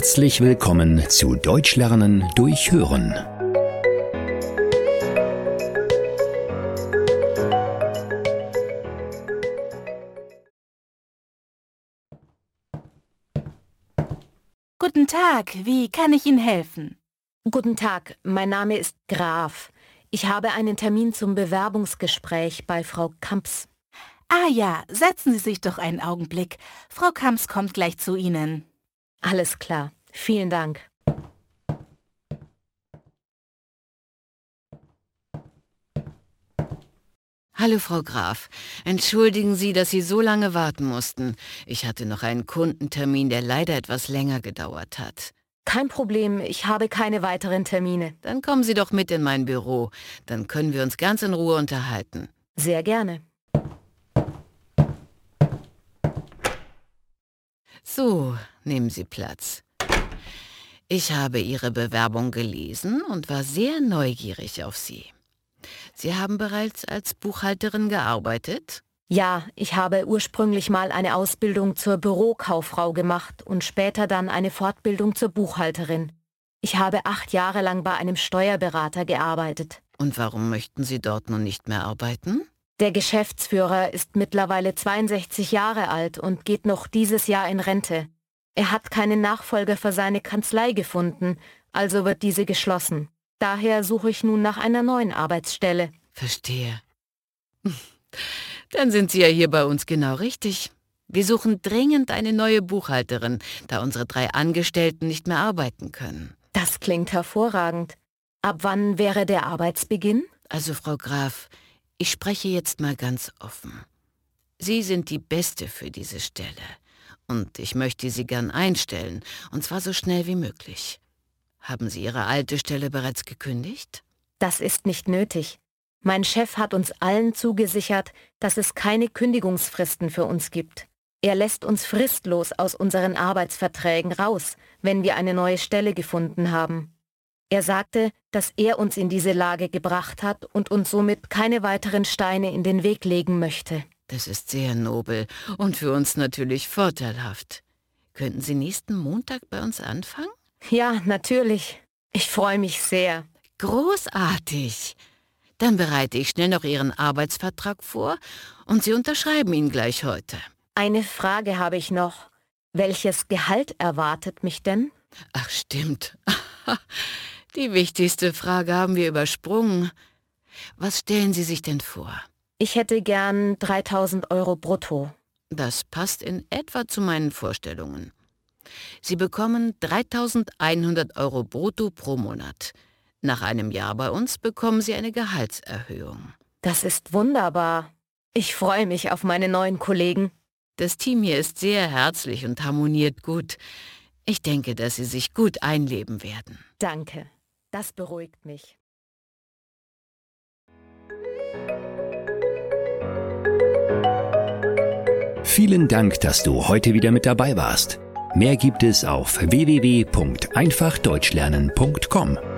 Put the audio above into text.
Herzlich willkommen zu Deutsch lernen durch Hören. Guten Tag, wie kann ich Ihnen helfen? Guten Tag, mein Name ist Graf. Ich habe einen Termin zum Bewerbungsgespräch bei Frau Kamps. Ah ja, setzen Sie sich doch einen Augenblick. Frau Kamps kommt gleich zu Ihnen. Alles klar, vielen Dank. Hallo Frau Graf, entschuldigen Sie, dass Sie so lange warten mussten. Ich hatte noch einen Kundentermin, der leider etwas länger gedauert hat. Kein Problem, ich habe keine weiteren Termine. Dann kommen Sie doch mit in mein Büro, dann können wir uns ganz in Ruhe unterhalten. Sehr gerne. So, nehmen Sie Platz. Ich habe Ihre Bewerbung gelesen und war sehr neugierig auf Sie. Sie haben bereits als Buchhalterin gearbeitet? Ja, ich habe ursprünglich mal eine Ausbildung zur Bürokauffrau gemacht und später dann eine Fortbildung zur Buchhalterin. Ich habe 8 Jahre lang bei einem Steuerberater gearbeitet. Und warum möchten Sie dort nun nicht mehr arbeiten? Der Geschäftsführer ist mittlerweile 62 Jahre alt und geht noch dieses Jahr in Rente. Er hat keinen Nachfolger für seine Kanzlei gefunden, also wird diese geschlossen. Daher suche ich nun nach einer neuen Arbeitsstelle. Verstehe. Dann sind Sie ja hier bei uns genau richtig. Wir suchen dringend eine neue Buchhalterin, da unsere 3 Angestellten nicht mehr arbeiten können. Das klingt hervorragend. Ab wann wäre der Arbeitsbeginn? Also, Frau Graf, ich spreche jetzt mal ganz offen. Sie sind die Beste für diese Stelle. Und ich möchte Sie gern einstellen, und zwar so schnell wie möglich. Haben Sie Ihre alte Stelle bereits gekündigt? Das ist nicht nötig. Mein Chef hat uns allen zugesichert, dass es keine Kündigungsfristen für uns gibt. Er lässt uns fristlos aus unseren Arbeitsverträgen raus, wenn wir eine neue Stelle gefunden haben. Er sagte, dass er uns in diese Lage gebracht hat und uns somit keine weiteren Steine in den Weg legen möchte. Das ist sehr nobel und für uns natürlich vorteilhaft. Könnten Sie nächsten Montag bei uns anfangen? Ja, natürlich. Ich freue mich sehr. Großartig. Dann bereite ich schnell noch Ihren Arbeitsvertrag vor und Sie unterschreiben ihn gleich heute. Eine Frage habe ich noch. Welches Gehalt erwartet mich denn? Ach, stimmt. Die wichtigste Frage haben wir übersprungen. Was stellen Sie sich denn vor? Ich hätte gern 3.000 € brutto. Das passt in etwa zu meinen Vorstellungen. Sie bekommen 3.100 € brutto pro Monat. Nach einem Jahr bei uns bekommen Sie eine Gehaltserhöhung. Das ist wunderbar. Ich freue mich auf meine neuen Kollegen. Das Team hier ist sehr herzlich und harmoniert gut. Ich denke, dass Sie sich gut einleben werden. Danke. Das beruhigt mich. Vielen Dank, dass du heute wieder mit dabei warst. Mehr gibt es auf www.einfachdeutschlernen.com.